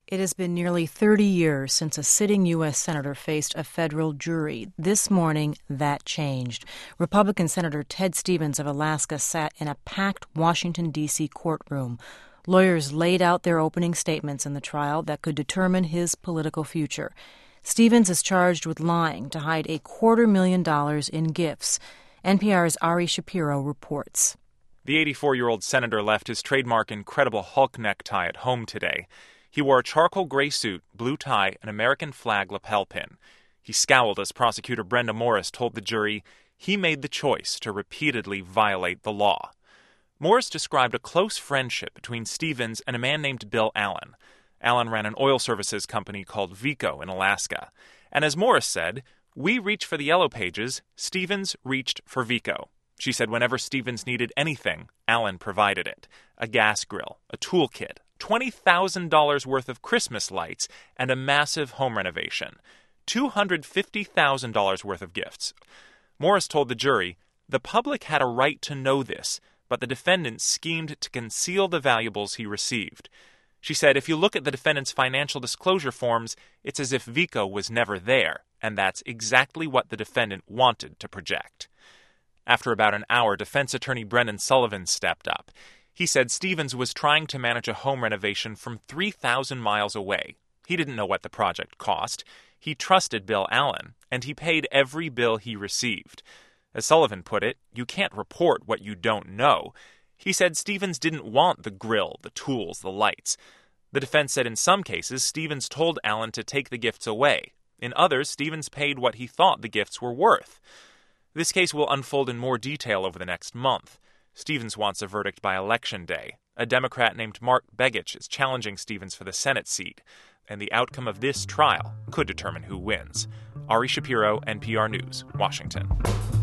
It has been nearly 30 years since a sitting U.S. Senator faced a federal jury. This morning, that changed. Republican Senator Ted Stevens of Alaska sat in a packed Washington, D.C. courtroom. Lawyers laid out their opening statements in the trial that could determine his political future. Stevens is charged with lying to hide $250,000 in gifts. NPR's Ari Shapiro reports. The 84-year-old senator left his trademark Incredible Hulk necktie at home today. He wore a charcoal gray suit, blue tie, and American flag lapel pin. He scowled as prosecutor Brenda Morris told the jury he made the choice to repeatedly violate the law. Morris described a close friendship between Stevens and a man named Bill Allen. Allen ran an oil services company called Veeco in Alaska. And as Morris said, "We reach for the yellow pages, Stevens reached for Veeco." She said whenever Stevens needed anything, Allen provided it. A gas grill, a toolkit, $20,000 worth of Christmas lights, and a massive home renovation. $250,000 worth of gifts. Morris told the jury, the public had a right to know this, but the defendant schemed to conceal the valuables he received. She said if you look at the defendant's financial disclosure forms, it's as if Veeco was never there, and that's exactly what the defendant wanted to project. After about an hour, defense attorney Brendan Sullivan stepped up. He said Stevens was trying to manage a home renovation from 3,000 miles away. He didn't know what the project cost. He trusted Bill Allen, and he paid every bill he received. As Sullivan put it, you can't report what you don't know. He said Stevens didn't want the grill, the tools, the lights. The defense said in some cases, Stevens told Allen to take the gifts away. In others, Stevens paid what he thought the gifts were worth. This case will unfold in more detail over the next month. Stevens wants a verdict by Election Day. A Democrat named Mark Begich is challenging Stevens for the Senate seat, and the outcome of this trial could determine who wins. Ari Shapiro, NPR News, Washington.